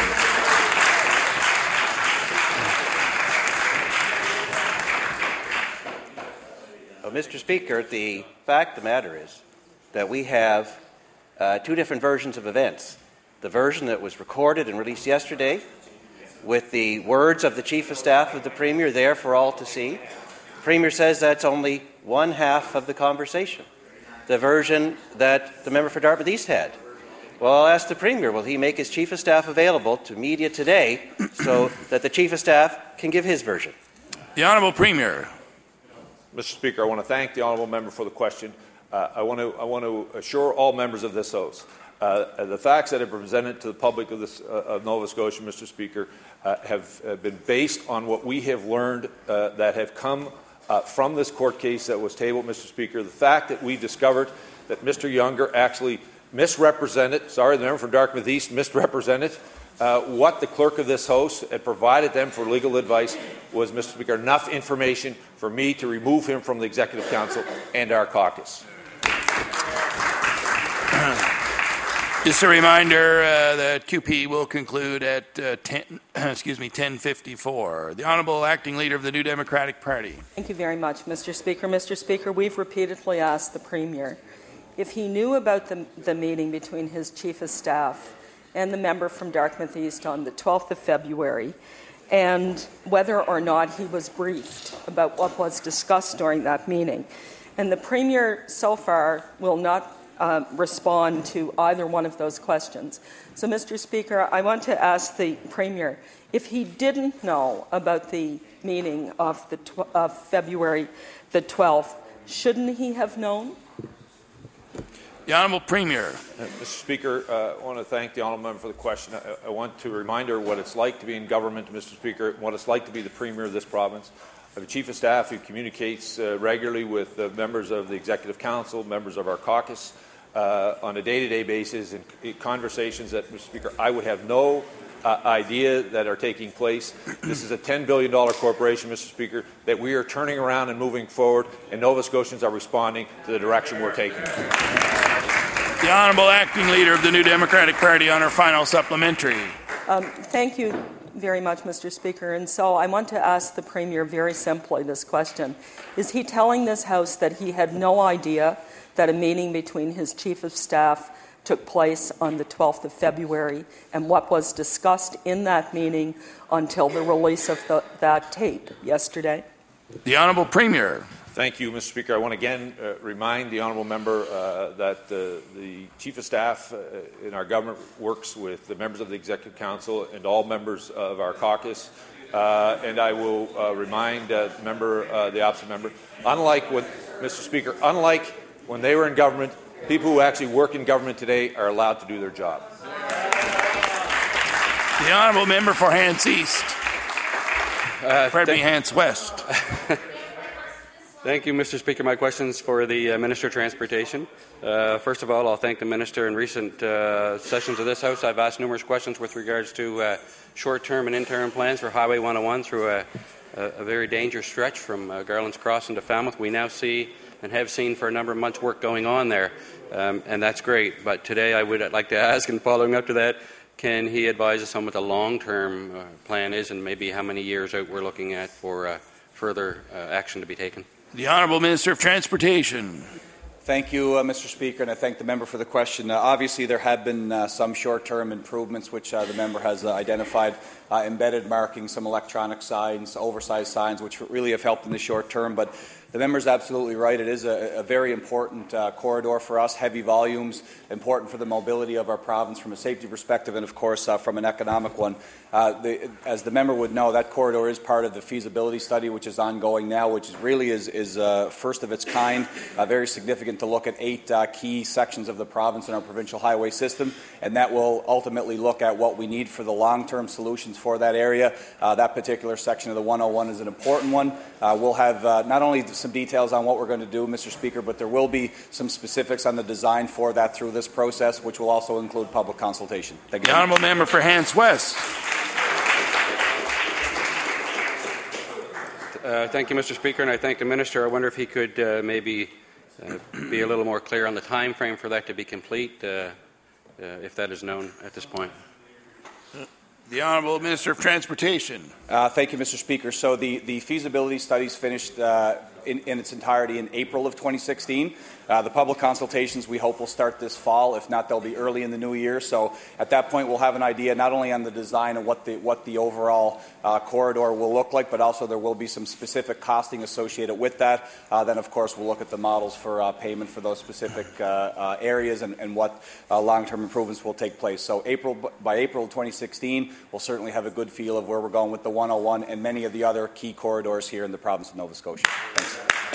Speaker 3: Well, Mr. Speaker, the fact of the matter is that we have two different versions of events. The version that was recorded and released yesterday with the words of the Chief of Staff of the Premier there for all to see. The Premier says that's only one half of the conversation. The version that the member for Dartmouth East had. Well, I'll ask the Premier, will he make his Chief of Staff available to media today so that the Chief of Staff can give his version?
Speaker 2: The Honourable Premier.
Speaker 4: Mr. Speaker, I want to thank the honourable member for the question. I want to assure all members of this House the facts that have been presented to the public of Nova Scotia, Mr. Speaker, have been based on what we have learned that have come from this court case that was tabled, Mr. Speaker. The fact that we discovered that Mr. Younger actually the member from Dartmouth East misrepresented what the clerk of this House had provided them for legal advice was, Mr. Speaker, enough information for me to remove him from the Executive Council and our caucus.
Speaker 2: Just a reminder that QP will conclude at 10:54. The Honourable Acting Leader of the New Democratic Party.
Speaker 5: Thank you very much, Mr. Speaker. Mr. Speaker, we've repeatedly asked the Premier if he knew about the meeting between his Chief of Staff and the member from Dartmouth East on the 12th of February, and whether or not he was briefed about what was discussed during that meeting. And the Premier so far will not respond to either one of those questions. So, Mr. Speaker, I want to ask the Premier if he didn't know about the meeting of February the 12th, shouldn't he have known?
Speaker 2: The Honourable Premier.
Speaker 4: Mr. Speaker, I want to thank the honourable member for the question. I want to remind her what it's like to be in government, Mr. Speaker, what it's like to be the Premier of this province. I have a Chief of Staff who communicates regularly with members of the Executive Council, members of our caucus, on a day-to-day basis, in conversations that, Mr. Speaker, I would have no idea that are taking place. This is a $10 billion corporation, Mr. Speaker, that we are turning around and moving forward, and Nova Scotians are responding to the direction we're taking.
Speaker 2: The Honourable Acting Leader of the New Democratic Party on her final supplementary.
Speaker 5: Thank you very much, Mr. Speaker. And so I want to ask the Premier very simply this question. Is he telling this House that he had no idea that a meeting between his Chief of Staff took place on the 12th of February and what was discussed in that meeting until the release of that tape yesterday?
Speaker 2: The Honourable Premier.
Speaker 4: Thank you, Mr. Speaker. I want to again remind the honourable member that the Chief of Staff in our government works with the members of the Executive Council and all members of our caucus. And I will remind the opposite member, Mr. Speaker, unlike when they were in government, people who actually work in government today are allowed to do their job.
Speaker 2: The Honourable Member for Hants East. Hants West.
Speaker 6: Thank you, Mr. Speaker. My questions for the Minister of Transportation. First of all, I'll thank the Minister. In recent sessions of this House, I've asked numerous questions with regards to short-term and interim plans for Highway 101 through a very dangerous stretch from Garland's Cross into Falmouth. We now see and have seen for a number of months work going on there, and that's great. But today I would like to ask, and following up to that, can he advise us on what the long-term plan is and maybe how many years out we're looking at for further action to be taken?
Speaker 2: The Honourable Minister of Transportation.
Speaker 8: Thank you, Mr. Speaker, and I thank the member for the question. Obviously, there have been some short-term improvements which the member has identified, embedded marking, some electronic signs, oversized signs, which really have helped in the short term. But the member is absolutely right. It is a very important corridor for us, heavy volumes, important for the mobility of our province from a safety perspective and, of course, from an economic one. As the member would know, that corridor is part of the feasibility study, which is ongoing now, which really is first of its kind, very significant to look at 8 key sections of the province in our provincial highway system, and that will ultimately look at what we need for the long-term solutions for that area. That particular section of the 101 is an important one. We'll have not only some details on what we're going to do, Mr. Speaker, but there will be some specifics on the design for that through this process, which will also include public consultation. Thank you.
Speaker 2: The Honourable Member for Hants West.
Speaker 6: Thank you, Mr. Speaker, and I thank the Minister. I wonder if he could maybe be a little more clear on the time frame for that to be complete, if that is known at this point.
Speaker 2: The Honourable Minister of Transportation.
Speaker 8: Thank you, Mr. Speaker. So the feasibility studies finished in its entirety in April of 2016. The public consultations we hope will start this fall. If not, they'll be early in the new year. So at that point, we'll have an idea not only on the design and what the overall corridor will look like, but also there will be some specific costing associated with that. Then, of course, we'll look at the models for payment for those specific areas and what long-term improvements will take place. So by April 2016, we'll certainly have a good feel of where we're going with the 101 and many of the other key corridors here in the province of Nova Scotia. Thanks.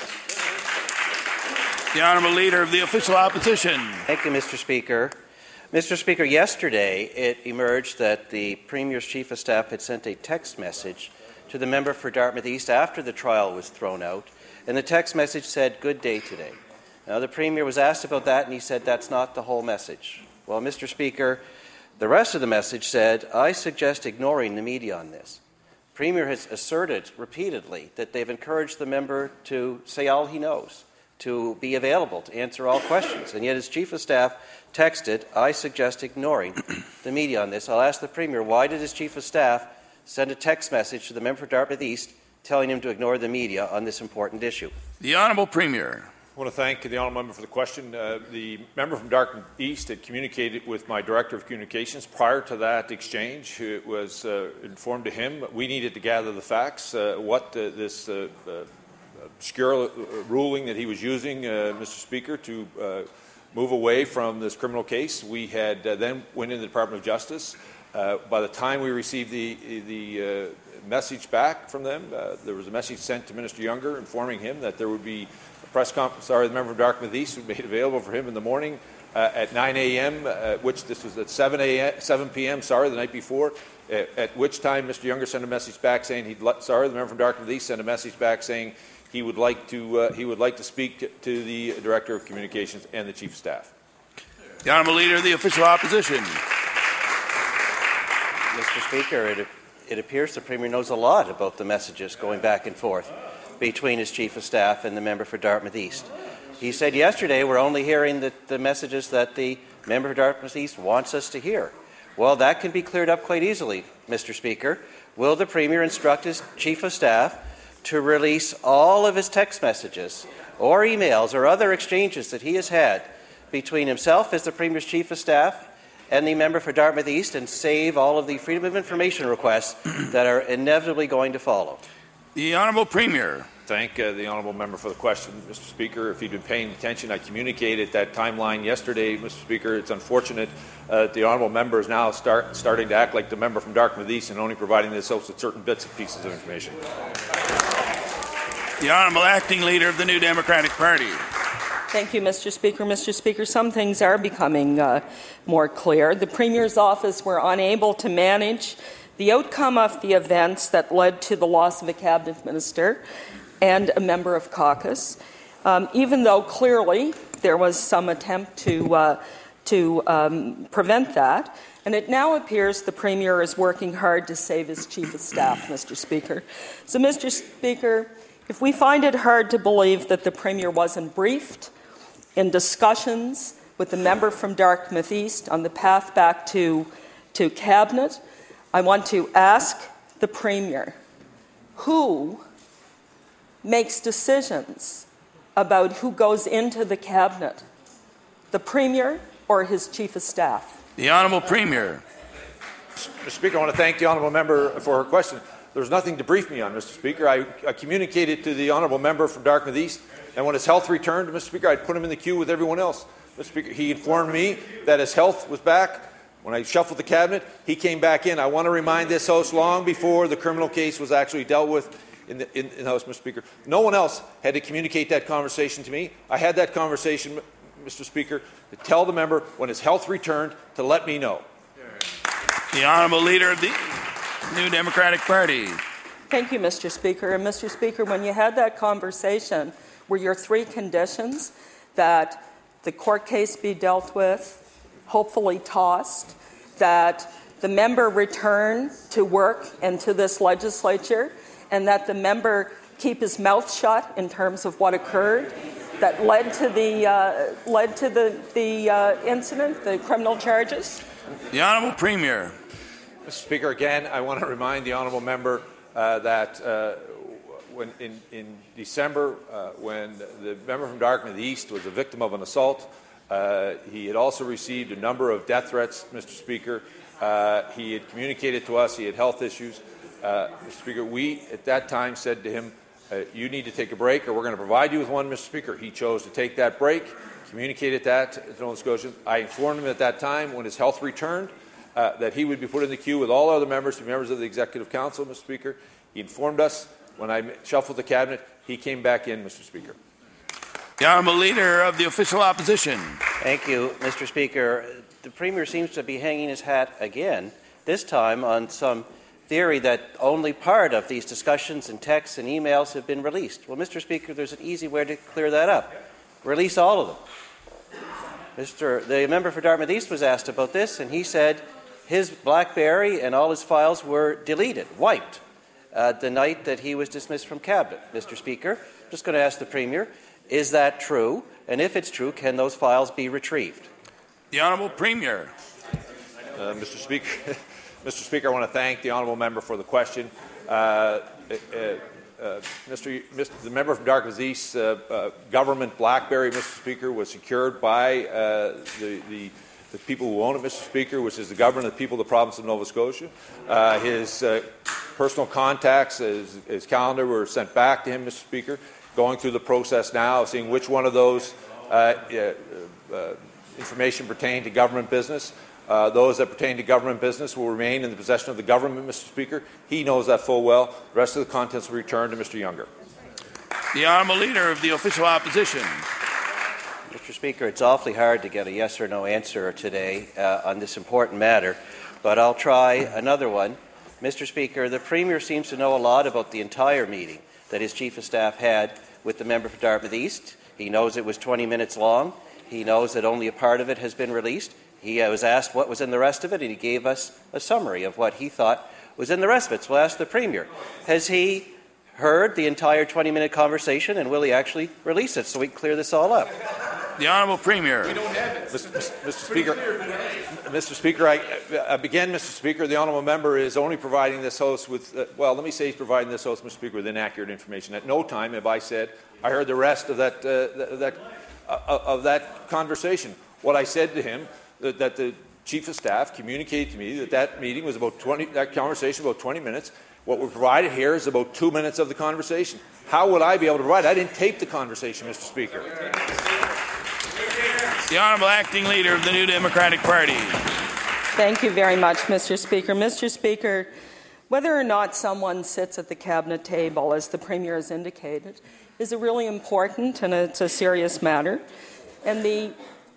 Speaker 2: The Honourable Leader of the Official Opposition.
Speaker 3: Thank you, Mr. Speaker. Mr. Speaker, yesterday it emerged that the Premier's Chief of Staff had sent a text message to the member for Dartmouth East after the trial was thrown out, and the text message said, "Good day today." Now, the Premier was asked about that, and he said that's not the whole message. Well, Mr. Speaker, the rest of the message said, "I suggest ignoring the media on this." The Premier has asserted repeatedly that they've encouraged the member to say all he knows, to be available to answer all questions, and yet his Chief of Staff texted, "I suggest ignoring the media on this." I'll ask the Premier, why did his Chief of Staff send a text message to the member for Dartmouth East telling him to ignore the media on this important issue?
Speaker 2: The Honourable Premier.
Speaker 4: I want to thank the honourable member for the question. The member from Dartmouth East had communicated with my Director of Communications prior to that exchange. It was informed to him we needed to gather the facts, what this obscure ruling that he was using, Mr. Speaker, to move away from this criminal case. We had then went into the Department of Justice. By the time we received the message back from them, there was a message sent to Minister Younger informing him that there would be a press conference. The member of Dartmouth East would be made available for him in the morning at 9 a.m., which this was at 7 p.m. the night before. At which time Mr. Younger sent a message back saying the member from Dartmouth East sent a message back saying he would like to speak to the Director of Communications and the Chief of Staff.
Speaker 2: The Honourable Leader of the Official Opposition.
Speaker 3: Mr. Speaker, it appears the Premier knows a lot about the messages going back and forth between his Chief of Staff and the member for Dartmouth East. He said yesterday we're only hearing the messages that the member for Dartmouth East wants us to hear. Well, that can be cleared up quite easily, Mr. Speaker. Will the Premier instruct his Chief of Staff to release all of his text messages or emails or other exchanges that he has had between himself as the Premier's Chief of Staff and the member for Dartmouth East and save all of the Freedom of Information requests that are inevitably going to follow?
Speaker 2: The Honourable Premier.
Speaker 4: Thank the honourable member for the question, Mr. Speaker. If he'd been paying attention, I communicated that timeline yesterday, Mr. Speaker. It's unfortunate the honourable member is now starting to act like the member from Dartmouth East and only providing this House with certain bits and pieces of information.
Speaker 2: The Honourable Acting Leader of the New Democratic Party.
Speaker 5: Thank you, Mr. Speaker. Mr. Speaker, some things are becoming more clear. The Premier's office were unable to manage the outcome of the events that led to the loss of a Cabinet Minister and a member of caucus, even though clearly there was some attempt to prevent that. And it now appears the Premier is working hard to save his Chief of Staff, Mr. Speaker. So, Mr. Speaker, if we find it hard to believe that the Premier wasn't briefed in discussions with the member from Dartmouth East on the path back to Cabinet, I want to ask the Premier, who makes decisions about who goes into the Cabinet, the Premier or his Chief of Staff?
Speaker 2: The Honourable Premier.
Speaker 4: Mr. Speaker, I want to thank the honourable member for her question. There's nothing to brief me on, Mr. Speaker. I communicated to the honourable member from Dartmouth East, and when his health returned, Mr. Speaker, I'd put him in the queue with everyone else. Mr. Speaker, he informed me that his health was back. When I shuffled the Cabinet, he came back in. I want to remind this House, long before the criminal case was actually dealt with in the House, Mr. Speaker, no one else had to communicate that conversation to me. I had that conversation, Mr. Speaker, to tell the member when his health returned to let me know.
Speaker 2: The Honourable Leader of the New Democratic Party.
Speaker 5: Thank you, Mr. Speaker. And Mr. Speaker, when you had that conversation, were your three conditions that the court case be dealt with, hopefully tossed, that the member return to work and to this legislature, and that the member keep his mouth shut in terms of what occurred that led to the incident, the criminal charges?
Speaker 2: The Honourable Premier.
Speaker 4: Mr. Speaker, again, I want to remind the honourable member that when in December, when the member from Dartmouth East was a victim of an assault, he had also received a number of death threats, Mr. Speaker. He had communicated to us he had health issues. Mr. Speaker, we at that time said to him, you need to take a break or we're going to provide you with one, Mr. Speaker. He chose to take that break, communicated that to Nova Scotians. I informed him at that time when his health returned that he would be put in the queue with all other members, members of the Executive Council, Mr. Speaker. He informed us. When I shuffled the Cabinet, he came back in, Mr. Speaker.
Speaker 2: The Honourable Leader of the Official Opposition.
Speaker 3: Thank you, Mr. Speaker. The Premier seems to be hanging his hat again, this time on some theory that only part of these discussions and texts and emails have been released. Well, Mr. Speaker, there's an easy way to clear that up. Release all of them. The member for Dartmouth East was asked about this, and he said his BlackBerry and all his files were deleted, wiped, the night that he was dismissed from Cabinet. Mr. Speaker, I'm just going to ask the Premier, is that true? And if it's true, can those files be retrieved?
Speaker 2: The Honourable Premier.
Speaker 4: Mr. Speaker, I want to thank the honourable member for the question. The member from Dartmouth East government BlackBerry, Mr. Speaker, was secured by the people who own it, Mr. Speaker, which is the government of the people of the province of Nova Scotia. His personal contacts, his calendar were sent back to him, Mr. Speaker. Going through the process now of seeing which one of those information pertain to government business. Those that pertain to government business will remain in the possession of the government, Mr. Speaker. He knows that full well. The rest of the contents will return to Mr. Younger.
Speaker 2: The Honourable Leader of the Official Opposition.
Speaker 3: Mr. Speaker, it's awfully hard to get a yes or no answer today on this important matter, but I'll try another one. Mr. Speaker, the Premier seems to know a lot about the entire meeting that his Chief of Staff had with the member for Dartmouth East. He knows it was 20 minutes long. He knows that only a part of it has been released. He was asked what was in the rest of it, and he gave us a summary of what he thought was in the rest of it. So we'll ask the Premier, has he heard the entire 20-minute conversation, and will he actually release it so we can clear this all up?
Speaker 2: The Honourable Premier.
Speaker 4: We don't have it. Mr. Speaker, again, Mr. Speaker, the honourable member is only providing this House with, let me say he's providing this House, Mr. Speaker, with inaccurate information. At no time have I said I heard the rest of that of that conversation. What I said to him, that the Chief of Staff communicated to me that meeting was about that conversation about 20 minutes. What we provided here is about 2 minutes of the conversation. How would I be able to provide? I didn't tape the conversation, Mr. Speaker.
Speaker 2: The Honourable Acting Leader of the New Democratic Party.
Speaker 5: Thank you very much, Mr. Speaker. Mr. Speaker, whether or not someone sits at the Cabinet table, as the Premier has indicated, is a really important and it's a serious matter. And the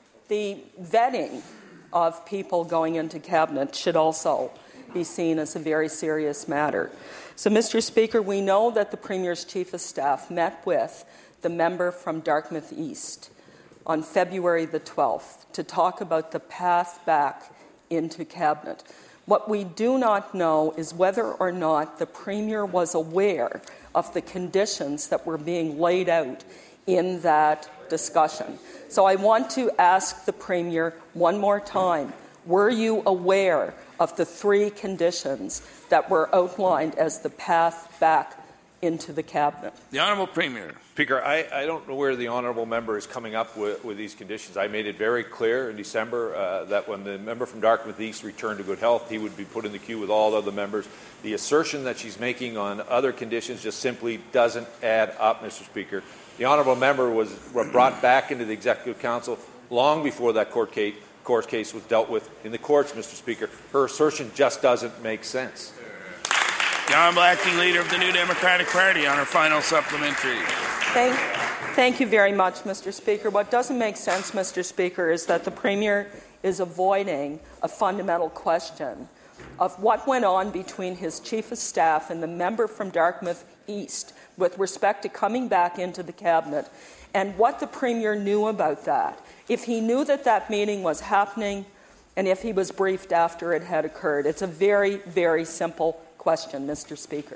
Speaker 5: vetting of people going into Cabinet should also be seen as a very serious matter. So, Mr. Speaker, we know that the Premier's Chief of Staff met with the member from Dartmouth East on February the 12th to talk about the path back into Cabinet. What we do not know is whether or not the Premier was aware of the conditions that were being laid out in that discussion. So I want to ask the Premier one more time, were you aware of the 3 conditions that were outlined as the path back into the Cabinet?
Speaker 2: The Honourable Premier.
Speaker 4: Speaker, I don't know where the honourable member is coming up with these conditions. I made it very clear in December that when the member from Dartmouth East returned to good health, he would be put in the queue with all other members. The assertion that she's making on other conditions just simply doesn't add up, Mr. Speaker. The honourable member was brought back into the Executive Council long before that court case was dealt with in the courts, Mr. Speaker. Her assertion just doesn't make sense.
Speaker 2: The Honourable Acting Leader of the New Democratic Party on her final supplementary.
Speaker 5: Thank you very much, Mr. Speaker. What doesn't make sense, Mr. Speaker, is that the Premier is avoiding a fundamental question of what went on between his Chief of Staff and the member from Dartmouth East with respect to coming back into the Cabinet, and what the Premier knew about that. If he knew that that meeting was happening, and if he was briefed after it had occurred. It's a very, very simple question, Mr. Speaker.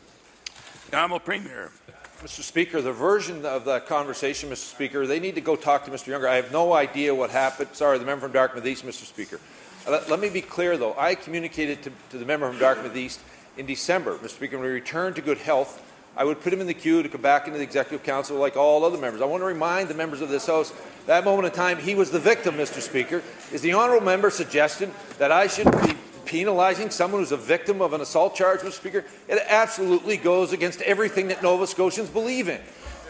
Speaker 2: The Honourable Premier.
Speaker 4: Mr. Speaker, the version of that conversation, Mr. Speaker, they need to go talk to Mr. Younger. I have no idea what happened. Sorry, the member from Dartmouth East, Mr. Speaker. Let me be clear, though. I communicated to the member from Dartmouth East in December, Mr. Speaker, when he returned to good health, I would put him in the queue to come back into the Executive Council like all other members. I want to remind the members of this House, that moment in time, he was the victim, Mr. Speaker. Is the honourable member suggesting that I should be penalising someone who's a victim of an assault charge, Mr. Speaker? It absolutely goes against everything that Nova Scotians believe in.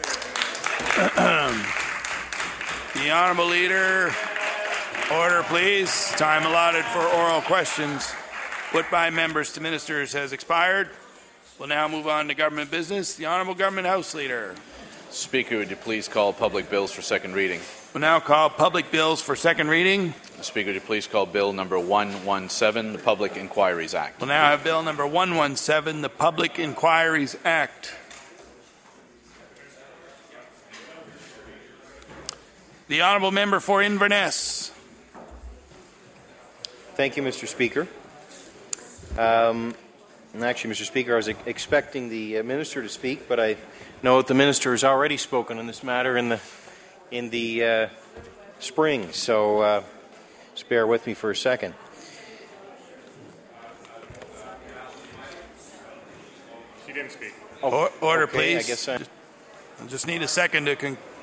Speaker 2: The Honourable Leader. Order, please. Time allotted for oral questions put by members to ministers has expired. We'll now move on to government business. The Honourable Government House Leader.
Speaker 9: Speaker, would you please call public bills for second reading?
Speaker 2: We'll now call public bills for second reading.
Speaker 9: Speaker, would you please call Bill number 117, the Public Inquiries Act?
Speaker 2: We'll now have Bill number 117, the Public Inquiries Act. The Honourable Member for Inverness.
Speaker 10: Thank you, Mr. Speaker. And actually, Mr. Speaker, I was expecting the Minister to speak, but I know that the Minister has already spoken on this matter in the spring, so just bear with me for a second.
Speaker 11: She didn't speak.
Speaker 2: Order,
Speaker 10: okay,
Speaker 2: please.
Speaker 10: I guess
Speaker 2: I just need a second to